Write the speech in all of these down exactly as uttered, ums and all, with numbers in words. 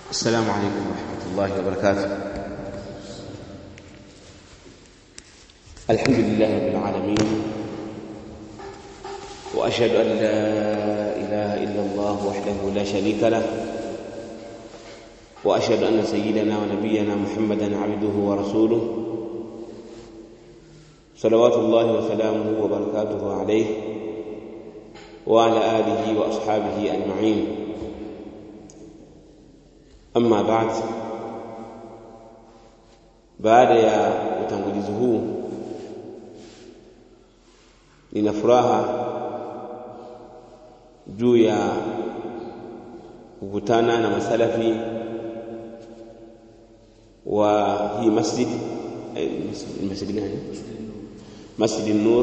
السلام عليكم ورحمة الله وبركاته. الحمد لله رب العالمين، وأشهد أن لا إله إلا الله وحده لا شريك له، وأشهد أن سيدنا ونبينا محمدا عبده ورسوله صلوات الله وسلامه وبركاته عليه وعلى آله وأصحابه أجمعين. Amma baad, baada ya utangulizi huu nina furaha juu ya kukutana na masalafi wa hii masjid masjid gani? Masjid An-Nur.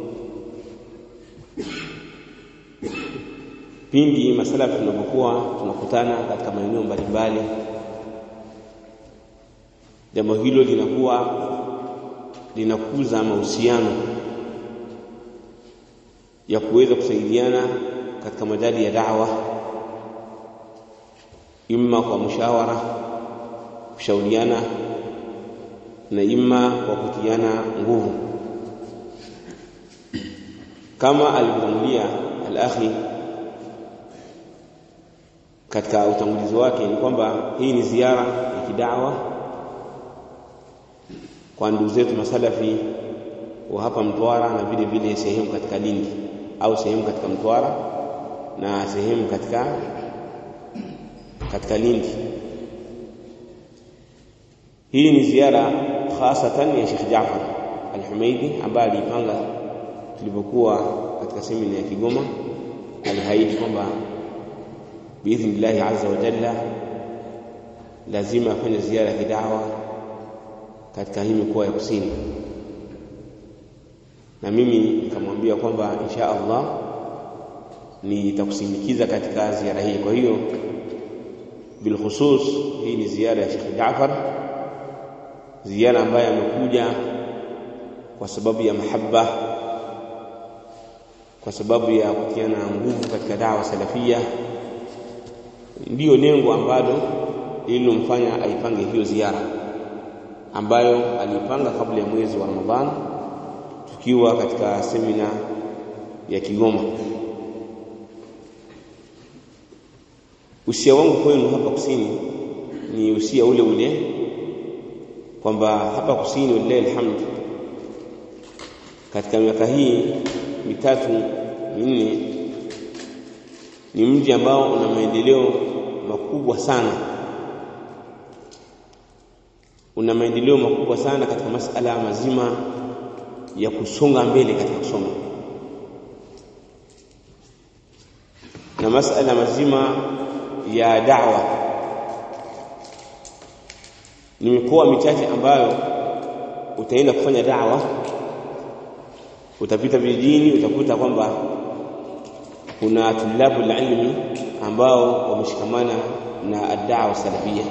Pindi masalafi tunapokuwa tunakutana katika maeneo mbalimbali, jambo hilo linakuwa linakuza mahusiano ya kuweza kusaidiana katika majali ya da'wa, imma kwa mshawara, kushauriana, na imma kwa kutiana nguvu. Kama alivyotangulia al-akhi katika utangulizi wake ni kwamba hii ni ziara ya kidawa kwa ndugu zetu masalafi wa hapa Mtwara, na vile vile sehemu katika Lindi au sehemu katika Mtwara na sehemu katika katika Lindi. Hii ni ziara hasatan ya Sheikh Jaafar Al-Humaidi ambaye alipanga tulipokuwa katika semina ya Kigoma. Alihaidi kwamba biidhnillah azza wa jalla lazima afanye ziara ya kidawa katika hii mikoa ya kusini, na mimi nikamwambia kwamba insha Allah nitakusindikiza katika ziara hii. Kwa hiyo bil khusus hii ni ziara ya Sheikh Jaafar, ziara ambayo amekuja kwa sababu ya mahaba, kwa sababu ya kutiana nguvu katika da'wa salafia. Ndiyo lengo ambalo lililomfanya aipange hiyo ziara ambayo alipanga kabla ya mwezi wa Ramadhani tukiwa katika semina ya Kigoma. Usia wangu kwenu hapa kusini ni usia ule ule kwamba hapa kusini wallahi alhamd, katika miaka hii mitatu minne ni mji ambao una maendeleo makubwa sana, una maendeleo makubwa sana katika masala mazima ya kusonga mbele katika kusoma, na masala mazima ya da'wa. Ni mikoa michache ambayo utaenda kufanya da'wa, utapita vijijini, utakuta kwamba kuna tulabu ilmi ambao wameshikamana na ad-da'wa salafia.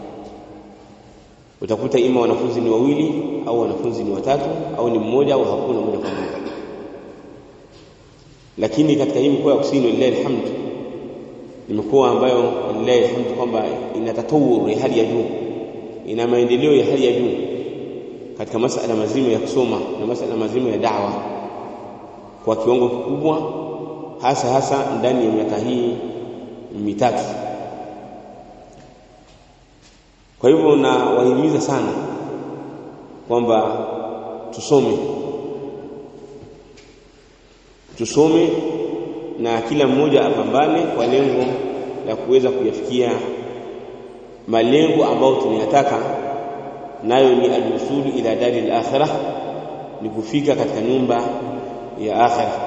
Utakuta ima wanafunzi ni wawili au wanafunzi ni watatu au ni mmoja au hakuna mmoja kwa mmoja. Lakini katika hii mikoa ya kusini lillahi alhamd ni mikoa ambayo lillahi alhamd kwamba ina tatawur ya hali ya juu, ina maendeleo ya hali ya juu katika masuala mazima ya kusoma na masuala mazima ya da'wa kwa kiwango kikubwa, hasa hasa ndani ya miaka hii mitatu. Kwa hivyo na wahimiza sana kwamba tusome tusome na kila mmoja apambane kwa lengo la kuweza kuyafikia malengo ambayo tunayataka, nayo ni al-usulu ila dari al-akhirah, ni kufika katika nyumba ya akhirah.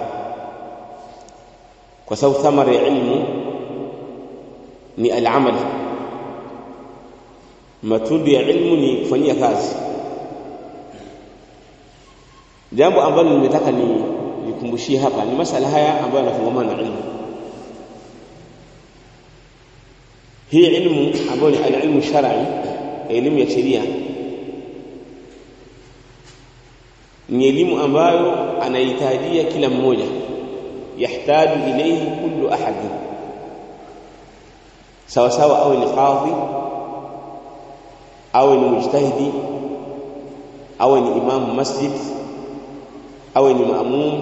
Kwa sababu thamara ya ilmu ni al-amal, matunda ya ilmu ni kufanyia kazi. Jambo ambalo nimetaka ni nikumbushie hapa ni masala haya ambayo yanafungamana na ilmu. Hii ilmu ambayo ni al-ilmu shar'i, elimu ya sheria, ni elimu ambayo anahitajia kila mmoja, yahtaju ilayhi kullu ahad. sawa sawa awe ni qadhi, awe ni mujtahidi, awe ni imamu masjid, awe ni maamum,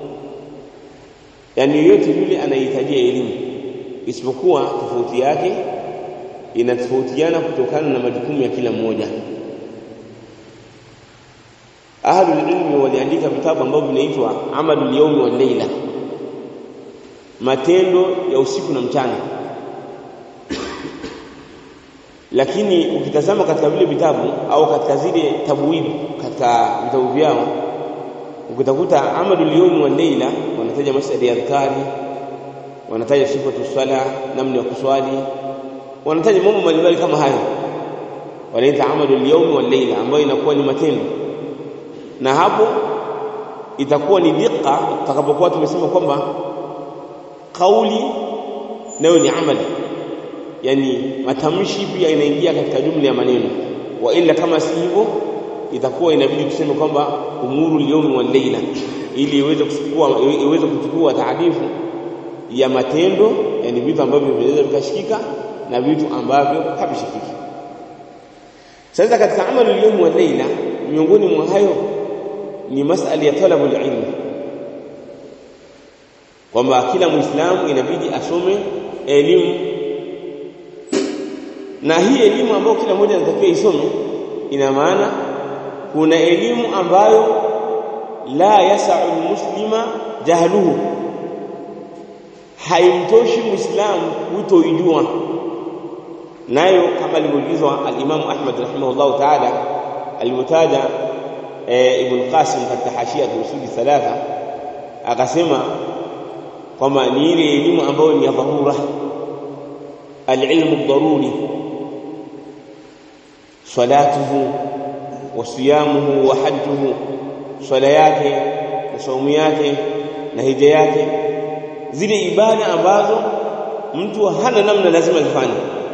yani yote yule anahitajia elimu, isipokuwa tofauti yake inatofautiana kutokana na majukumu ya kila mmoja. Ahlul ilmi waliandika vitabu ambavyo vinaitwa Amalul Yawmi wal Layla, matendo ya usiku na mchana. Lakini ukitazama katika vile vitabu au katika zile tabwib katika vitabu vyao, ukitakuta Amalul Yawmi wal Layla wanataja masuala ya adhkari, wanataja sifatu swala, namna ya kuswali, wanataja mambo mbalimbali kama hayo. Wanaita Amalul Yawmi wal Layla, ambayo inakuwa ni matendo. Na hapo itakuwa ni dika tutakapokuwa tumesema kwamba kauli nayo ni amali, yani matamshi pia inaingia katika jumla ya maneno. Wa ila kama si hivyo itakuwa inabidi tuseme kwamba umuru al-yawmi wal layla, ili iweze kuchukua iweze kuchukua taarifu ya matendo, yani vitu ambavyo vinaweza vikashikika na vitu ambavyo havishikiki. Sasa katika amalu al-yawmi wal layla, miongoni mwa hayo ni masala ya talabul ilm, kwamba kila muislamu inabidi asome elimu. Na hii elimu ambayo kila mmoja anatakiwa isome, ina maana kuna elimu ambayo la yasa'u muslima jahluhu, haimtoshi muislamu kutoijua. Nayo kama alivyoulizwa al-Imam Ahmad rahimahullah ta'ala, alimtaja Ibn Qasim katika hashia ya usuli thalatha, akasema kwamba ni ile elimu ambayo ni ya dharura, al-ilmu ad-daruri, salatuhu wa siyamuhu wa hajjuhu, swala yake na saumu yake na hija yake, zile ibada ambazo mtu hana namna lazima zifanye.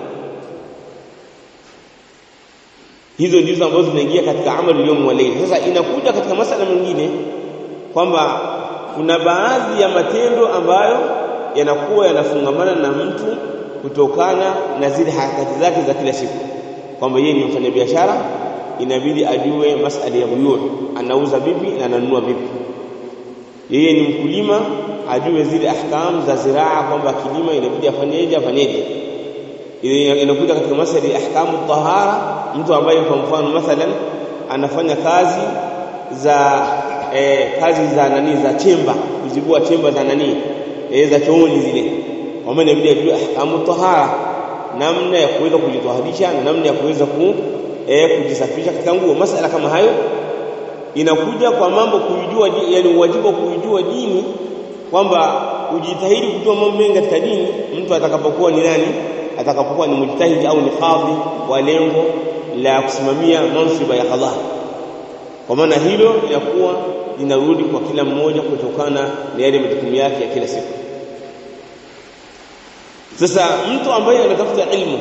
Hizo ndizo ambazo zinaingia katika amalu yawm wa layla. Sasa inakuja katika masala mengine kwamba kuna baadhi ya matendo ambayo yanakuwa yanafungamana na mtu kutokana na zile harakati zake za kila siku, kwamba yeye ni mfanyabiashara, inabidi ajue masala ya buyu, anauza vipi na ananunua vipi. Yeye ni mkulima, ajue zile ahkam za ziraa, kwamba kilima inabidi afanyeje afanyeje. Inakuja katika masala ya ahkamu tahara, mtu ambaye kwa mfano mathalan anafanya kazi za eh, kazi za nani za chemba, kuzibua chemba za nani eh, za chooni zile, kwa maana inabidi ajue ahkamu tahara, namna ya kuweza kujitoharisha na namna ya kuweza ku eh, kujisafisha katika nguo. Masala kama hayo inakuja kwa mambo kujua, yani wajibu kujua dini, kwamba ujitahidi kujua mambo mengi katika dini mtu atakapokuwa ni nani, atakapokuwa ni mujtahidi au ni qadhi wa lengo la kusimamia mansiba ya qadha. Kwa maana hilo linakuwa linarudi kwa kila mmoja kutokana na yale majukumu yake ya kila siku. Sasa mtu ambaye anatafuta ilmu,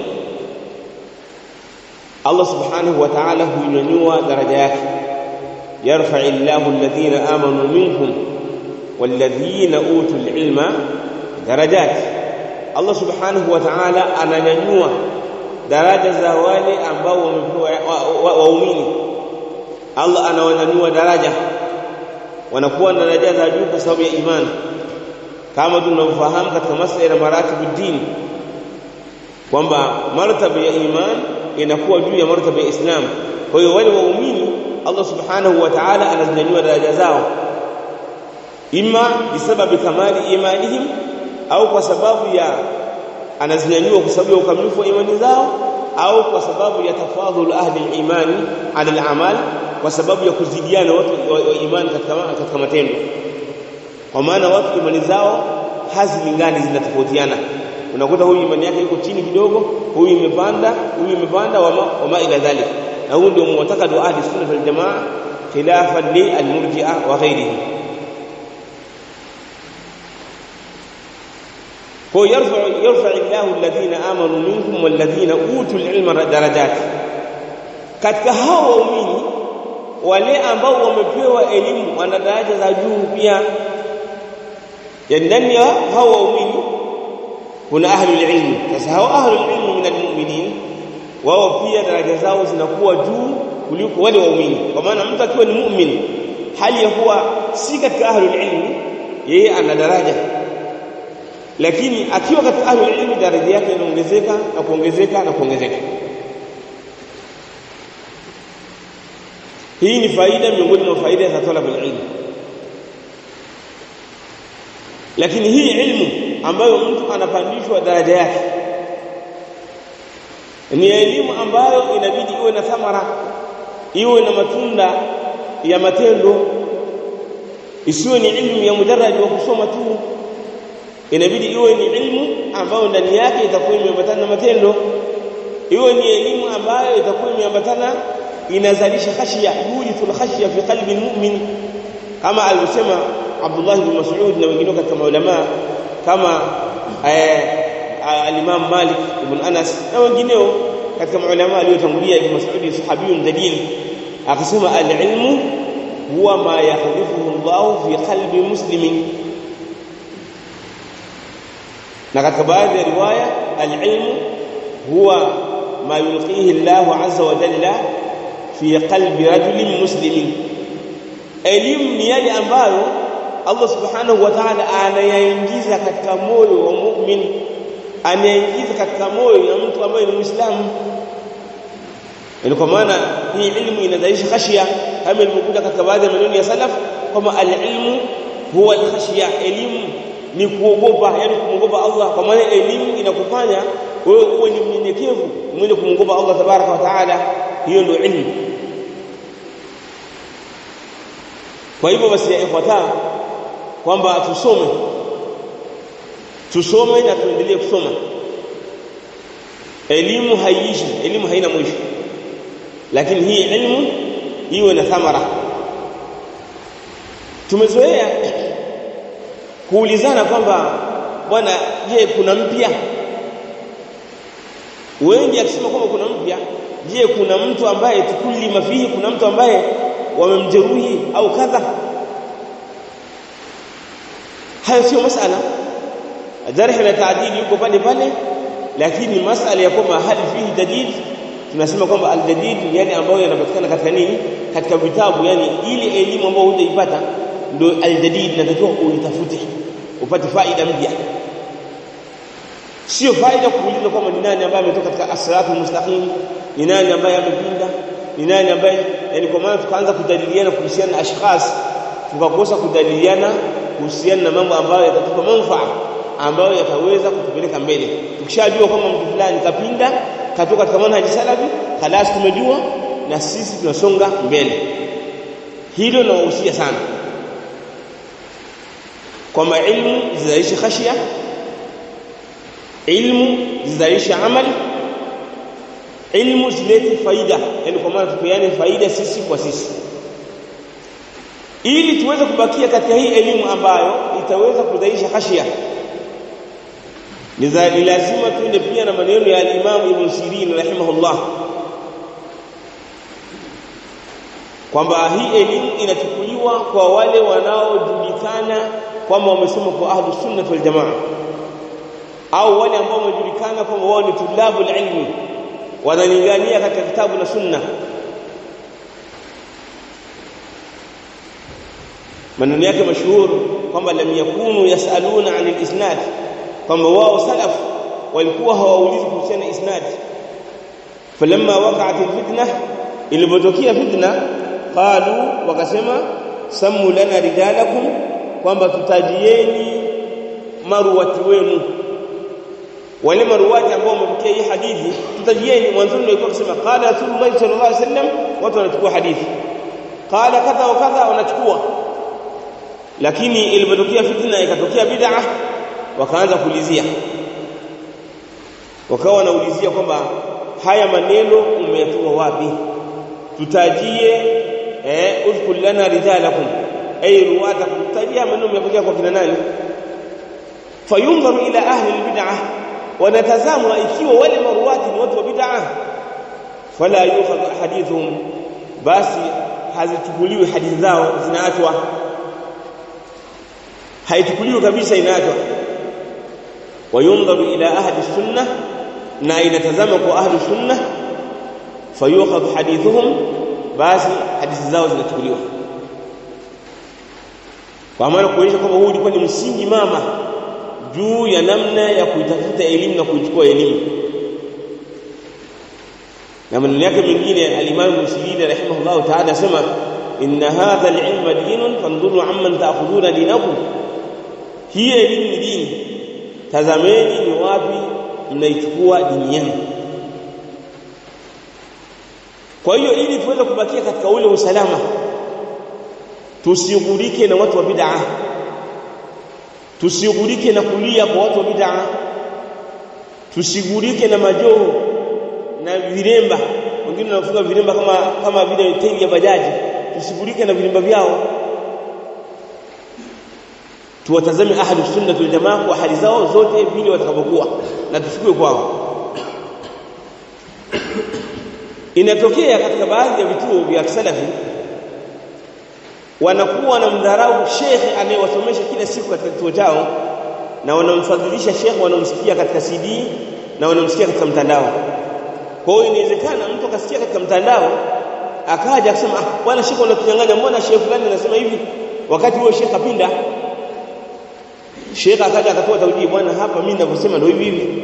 Allah subhanahu wa ta'ala huinyanyua daraja yake, yarfa'u Allahu alladhina amanu minkum walladhina utul ilma darajat. Allah subhanahu wa ta'ala ananyanyua daraja za wale ambao wamepewa waumini. Allah anawanyanyua daraja, wanakuwa na daraja za juu kwa sababu ya imani, kama tunavyofahamu katika masuala ya maratibu dini, kwamba martaba ya iman inakuwa juu ya martaba ya Islam. Kwa hiyo wale waumini Allah subhanahu wa ta'ala ananyanyua daraja zao, imma bisababi kamali imanihim, au kwa sababu ya anazinyanyua kwa sababu ya ukamilifu wa imani zao, au kwa sababu ya tafadhul ahli al-imani ala al-amal, kwa sababu ya kuzidiana watu wa imani katika katika matendo. Kwa maana watu imani zao hazilingani, zinatofautiana. Unakuta huyu imani yake iko chini kidogo, huyu imepanda, huyu imepanda, wama wama ila dhalik. Na huo ndio mu'taqad wa ahli sunna wal jamaa khilafan li al-murji'a wa ghairihi. Kwa yarfa yarfa Allahu alladhina amanu minkum walladhina utul ilma darajat. Katika hao waumini wale ambao wamepewa elimu wana daraja za juu pia. Yani ndani ya hao waumini kuna ahlul ilm. Sasa hao ahlul ilm min almu'minin wao pia daraja zao zinakuwa juu kuliko wale waumini. Kwa maana mtu akiwa ni mu'min hali ya kuwa si katika ahlul ilm, yeye ana daraja, lakini akiwa katika ahlul ilm daraja yake inaongezeka na kuongezeka na kuongezeka. Hii ni faida miongoni mwa faida za talabul ilm. Lakini hii ilmu ambayo mtu anapandishwa daraja yake ni elimu ambayo inabidi iwe na thamara, iwe na matunda ya matendo, isiwe ni ilmu ya mujarrad wa kusoma tu. Inabidi iwe ni ilmu ambayo ndani yake itakuwa imeambatana na matendo, iwe ni elimu ambayo itakuwa imeambatana inazalisha khashya, yulithul khashya fi qalbi almu'min, kama alisema Abdullah ibn Mas'ud na wengine katika maulama kama eh, al-Imam Malik ibn Anas na wengineo katika maulama waliotangulia. Ibn Mas'ud sahabiyun dalil akasema al-ilmu huwa ma yahdithuhu Allah fi qalbi muslimin, na katika baadhi ya riwaya al-ilmu huwa ma yulqihi Allah azza wa jalla fi qalbi rajulin muslimin. Elimu ni yale ambayo Allah subhanahu wa ta'ala anayaingiza katika moyo wa mu'min, anayaingiza katika moyo ya mtu ambaye ni Muislamu. Yaani kwa maana hii ilmu inadaishi khashia, kama ilivyokuja katika baadhi ya maneno ya salaf kama al-ilmu huwa al-khashia, elimu ni kuogopa, yani kumwogopa Allah. Kwa maana elimu inakufanya wewe uwe ni mnyenyekevu mwenye kumwogopa Allah tabaraka wa taala. Hiyo ndio ilmu. Kwa hivyo basi ya ikhwata, kwamba tusome tusome na tuendelee kusoma. Elimu haiishi, elimu haina mwisho, lakini hii elimu iwe na thamara. Tumezoea kuulizana kwamba bwana, je, kuna mpya? Wengi akisema kwamba kuna mpya, je, kuna mtu ambaye tukuli mafihi, kuna mtu ambaye wamemjeruhi au kadha? Hayo sio masala. Jarh na taadil yuko pale pale, lakini masala ya kwamba hali fihi jadid, tunasema kwamba al-jadid ni yale ambayo yanapatikana katika nini, katika vitabu. Yani ile elimu ambayo hujaipata ndio al-jadid, na natakiwa uitafute upate faida mpya. Sio faida kuuliza kwamba ni nani ambaye ametoka katika as-siratul mustaqim, ni nani ambaye amepinda, ni nani ambaye, yani kwa maana tukaanza kujadiliana kuhusiana na ashkhas, tukakosa kujadiliana kuhusiana na mambo ambayo yatatupa manufaa, ambayo yataweza kutupeleka mbele. Tukishajua kwamba mtu fulani kapinda katoka katika manhaji salafi, khalas tumejua na sisi tunasonga mbele. Hilo nawahusia sana kwamba ilmu zizalishe khashia, ilmu zizalishe amali, ilmu zilete faida, yani kwa maana tupeane faida sisi kwa sisi, ili tuweze kubakia katika hii elimu ambayo itaweza kuzalisha khashia. Ni lazima tuende pia na maneno ya al-Imam Ibn Sirin rahimahullah kwamba hii elimu inachukuliwa kwa wale wanaojulikana kwamba wamesoma kwa ahlus sunnah wal jamaa, au wale ambao wamejulikana kwamba wao ni tulabul ilmi, wanalingania katika kitabu na sunna. Maneno yake mashuhuri kwamba lam yakunu yasaluna anil isnad, kwamba wao salaf walikuwa hawaulizi kuhusiana isnad. Falamma waqa'at alfitna, ilipotokea fitna, qalu, wakasema sammu lana rijalakum, kwamba tutajieni maruwati wenu, wale maruwati ambao wamepokea hii hadithi tutajieni. Mwanzo walikuwa kusema qala Rasulullah sallallahu alaihi wasallam, watu wanachukua hadithi, qala kadha wa kadha wanachukua. Lakini ilipotokea fitna, ikatokea bid'ah, wakaanza kuulizia, wakawa wanaulizia kwamba haya maneno umeyatoa wapi, tutajie eh udhkur lana rijalakum, ay ruwatakum, tutajie maneno umeyapokea kwa kina nani. Fayunzaru ila ahli albid'ah, wanatazamwa ikiwa wale maruwati ni watu wa bid'ah, fala yukhadhu hadithuhum, basi hazichukuliwi hadithi zao, zinaachwa, haichukuliwi kabisa, inaachwa. wayundharu ila ahli sunnah, na inatazama kwa ahli sunnah, fayukhadh hadithuhum, basi hadithi zao zinachukuliwa. Kwa maana kuonyesha kwamba huu ulikuwa ni msingi mama juu ya namna ya kuitafuta elimu na kuichukua elimu. Na maneno yake mengine al-Imam Muslim rahimahullah ta'ala asema, inna hadha al-ilma dinun fanduru amman ta'khuduna dinakum, hii elimu ni dini, tazameni ni wapi mnaichukua dini yenu. Kwa hiyo ili tuweze kubakia katika ule usalama, tusighurike na watu wa bid'a, tusighurike na kulia kwa watu wa bid'a, tusigurike na majoho na viremba. Wengine wanafunga viremba kama kama vile tairi ya bajaji, tusigurike na viremba vyao. Tuwatazame ahlu sunna wal jamaa kwa hali zao zote vile watakapokuwa, na tusikue kwao. Inatokea katika baadhi ya vituo vya salafi wanakuwa na mdharau shekhe anayewasomesha kila siku katika kituo chao, na wanamfadhilisha shekhe wanaomsikia katika C D na wanaomsikia katika mtandao. Kwa hiyo inawezekana mtu akasikia katika mtandao akaja akasema, ah bwana shekhe unatuchanganya, mbona shekhe fulani anasema hivi, wakati huo shekhe kapinda. Shekhe akaja akatoa tauhidi, bwana hapa mimi ninavyosema ndio hivi hivi.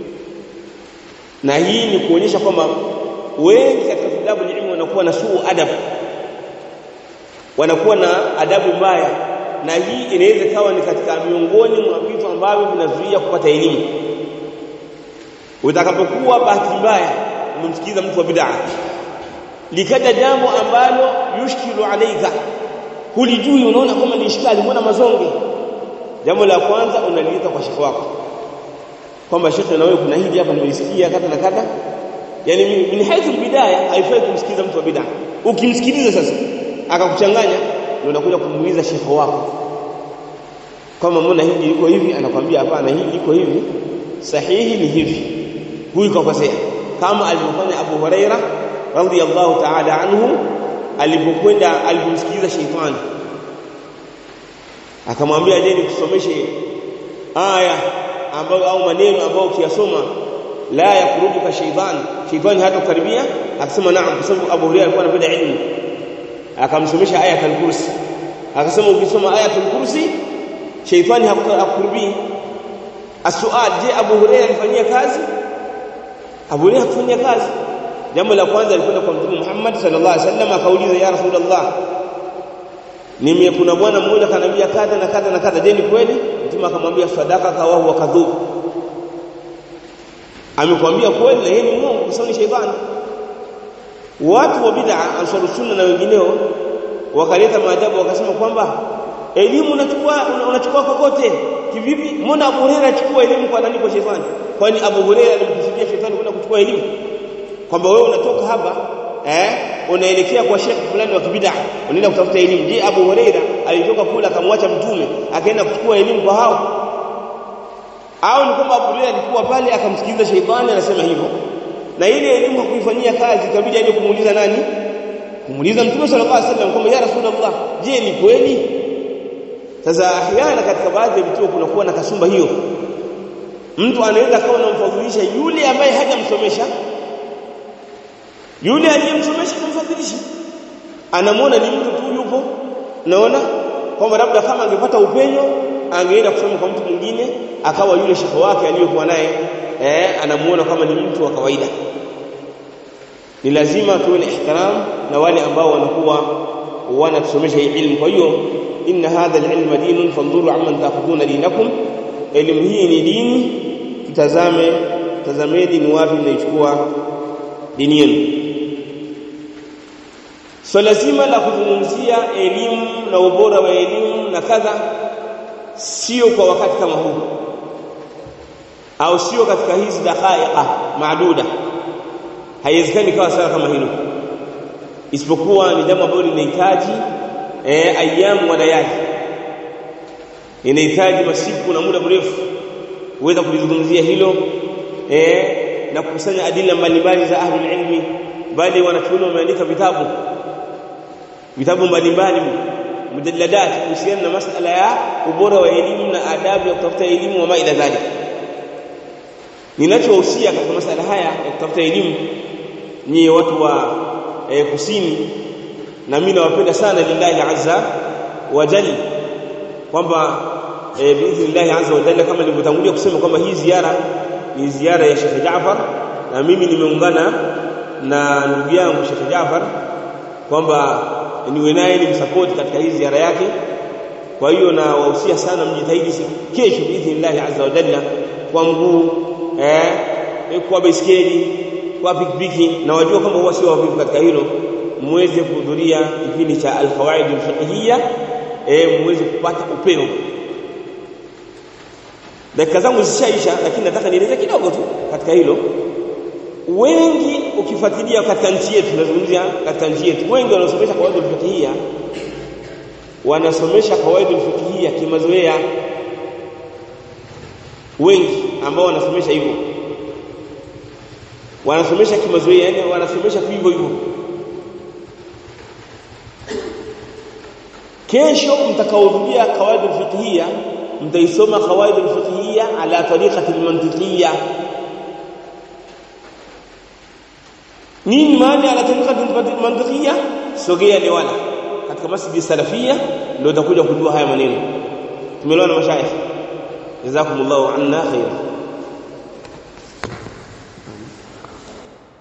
Na hii ni kuonyesha kwamba wengi katika vitabu vya elimu wanakuwa na suu adab, wanakuwa na adabu mbaya, na hii inaweza kawa ni katika miongoni mwa vitu ambavyo vinazuia kupata elimu. Utakapokuwa bahati mbaya umemsikiza mtu wa bid'a, likaja jambo ambalo yushkilu alayka, hulijui, unaona kama ni ishkali, mbona mazonge, jambo la kwanza unaliita kwa shekhi wako kwamba shekhi, na wewe kuna hili hapa nimelisikia kata na kata. Yani min haythu bidaya haifai kumsikiza mtu wa bid'a. Ukimsikiliza sasa akakuchanganya, ndio unakuja kumuuliza shekhi wako kama mbona hili liko hivi, anakuambia hapana, hili liko hivi, sahihi ni hivi, huyu kakosea. Kama alivyofanya Abu Huraira radhiyallahu ta'ala anhu alipokwenda alipomsikiliza sheitani, akamwambia je, nikusomeshe aya ambayo au maneno ambayo ukiyasoma la yakurubuka shaytan, shaytan hata karibia? Akasema naam, kwa sababu Abu Hurairah alikuwa anapenda ilmu. Akamsomesha ayatul kursi, akasema ukisoma ayatul kursi shaytan hakukurubii. Asual, je, Abu Hurairah alifanyia kazi? Abu Hurairah hakufanyia kazi. Jambo la kwanza alikwenda kwa Mtume Muhammad sallallahu alaihi wasallam akauliza, ya Rasulullah, nime kuna bwana mmoja kanambia kadha na kadha na kadha, je ni kweli? Mtume akamwambia, sadaka ka wa huwa kadhub, amekwambia kweli na yeye ni Mungu, kwa sababu ni shaytani. Watu wa bid'a ansharu sunna na wengineo wakaleta maajabu, wakasema kwamba elimu unachukua unachukua kokote. Kivipi? Mbona Abu Hurairah achukua elimu kwa nani? Kwa shaytani. Kwani Abu Hurairah alimkusudia shaytani kwenda kuchukua elimu? Kwamba wewe unatoka hapa eh unaelekea kwa shekhi fulani wa kibid'a, unaenda kutafuta elimu. Je, Abu Hurairah alitoka kula akamwacha Mtume akaenda kuchukua elimu kwa hao? Au ni kwamba Abu Hurairah alikuwa pale akamsikiliza shaytani anasema hivyo, na ile elimu hakuifanyia kazi, ikabidi aje kumuuliza nani? Kumuuliza Mtume sallallahu alaihi wasallam kwamba ya Rasulullah, je ni kweli? Sasa ahyana katika baadhi ya vituo kunakuwa na kasumba hiyo, mtu anaweza kawa anamfadhilisha yule ambaye hajamsomesha, yule aliyemsomesha kumfadhilisha, anamuona ni mtu tu yupo, naona kwamba labda kama angepata upenyo angeenda kusoma kwa mtu mwingine, akawa yule shekhi wake aliyokuwa naye eh anamuona kama ni mtu wa kawaida. Ni lazima tuwe na ihtiram na wale ambao wanakuwa wanatusomesha hii ilmu. Kwa hiyo inna hadha al-ilma dinun fanduru amman ta'khuduna dinakum, elimu hii ni dini, tutazame tazameni ni wapi mnaichukua dini yenu. So lazima la kuzungumzia elimu na ubora wa elimu na kadha, sio kwa wakati kama huu, au sio katika hizi dakhaika maaduda, haiwezekani kawa sana kama hilo, isipokuwa ni jambo ambalo linahitaji eh ayamu wa layali, inahitaji masiku na muda mrefu uweza kulizungumzia hilo eh na kukusanya adila mbalimbali za ahlul ilmi, bali wanachuoni wameandika vitabu vitabu mbalimbali mujalladat kuhusiana na masala ya ubora wa elimu na adabu ya kutafuta elimu wa maida dhalik. ninachowahusia katika masuala haya ya kutafuta elimu ni watu wa e, kusini, na mimi nawapenda sana lillahi azza wa jalla, kwamba e, biidhnillahi azza wa jalla kama nilivyotangulia kusema kwamba hii ziara ni ziara ya Sheikh Jaafar, na mimi nimeungana na ndugu yangu Sheikh Jaafar kwamba niwe naye ni msupport katika hii ziara yake. Kwa hiyo na wahusia sana mjitahidi kesho biidhnillahi azza wa jalla kwa mguu, eh kwa baiskeli, kwa pikipiki, na wajua kama huwa sio wavivu katika hilo, muweze kuhudhuria kipindi cha al-qawaid al-fiqhiyya, eh muweze kupata upeo. Dakika zangu zishaisha, lakini nataka nieleze kidogo tu katika hilo. Wengi ukifuatilia katika nchi yetu, tunazungumzia katika nchi yetu, wengi wanasomesha qawaid al-fiqhiyya, wanasomesha qawaid al-fiqhiyya kimazoea. Wengi ambao wanasomesha hivyo wanasomesha kimazoea, yani wanasomesha hivyo hivyo. Kesho mtakaohudhuria qawaid al-fiqhiyya mtaisoma qawaid al-fiqhiyya ala tariqati al-mantiqiyya. Nini maana ala tariqati al-mantiqiyya? Sogea Newala katika masjid salafia ndio utakuja kujua haya maneno. Tumeelewana mashayikh? Jazakumullahu anna khair.